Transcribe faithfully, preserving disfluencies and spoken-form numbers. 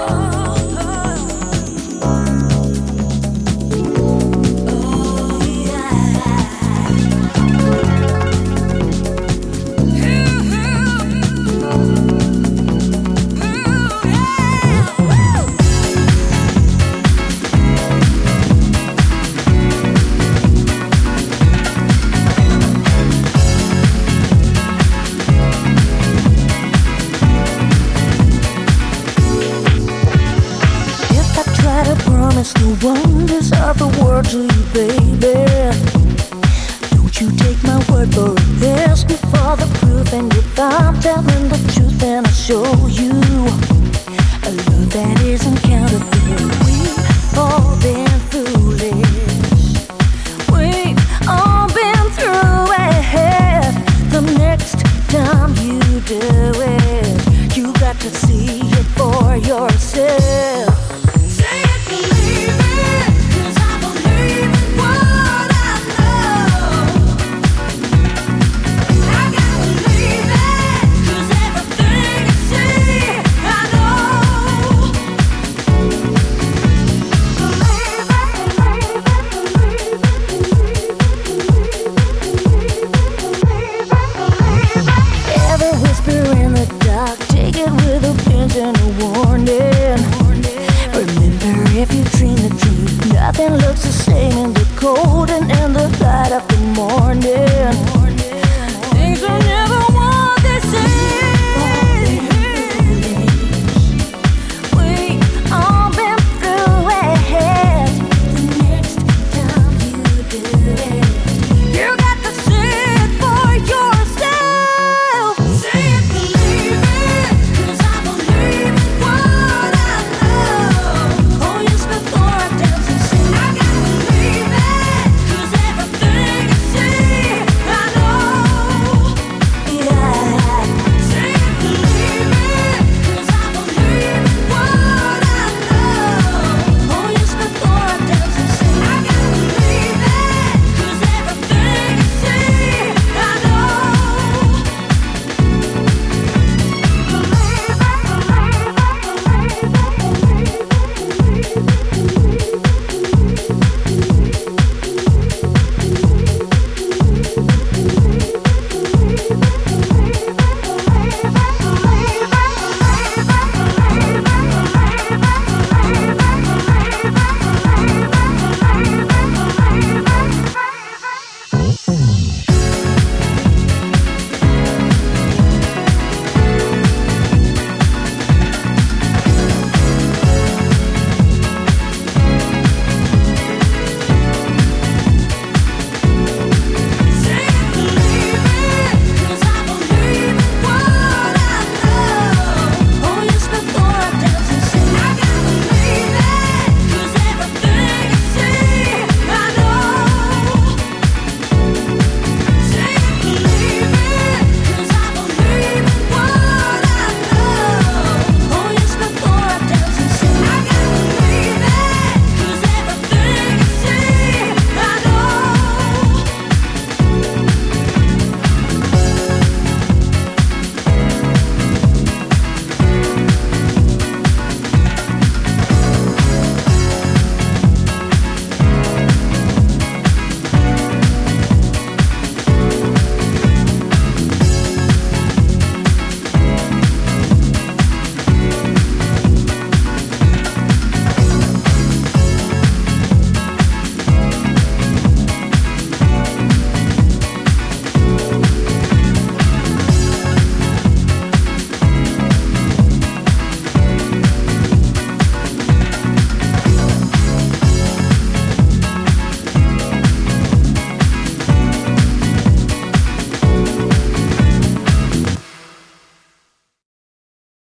promise the wonders of the world to you, baby. Don't you take my word for it. Ask me for the proof, and if I'm telling the truth, then I'll show you a love that isn't counterfeit. We've all been foolish. We've all been through it. The next time you do it, you got to see it for yourself. And a warning. Remember, if you dream the dream, nothing looks the same in the cold and in the light of the morning. Things are never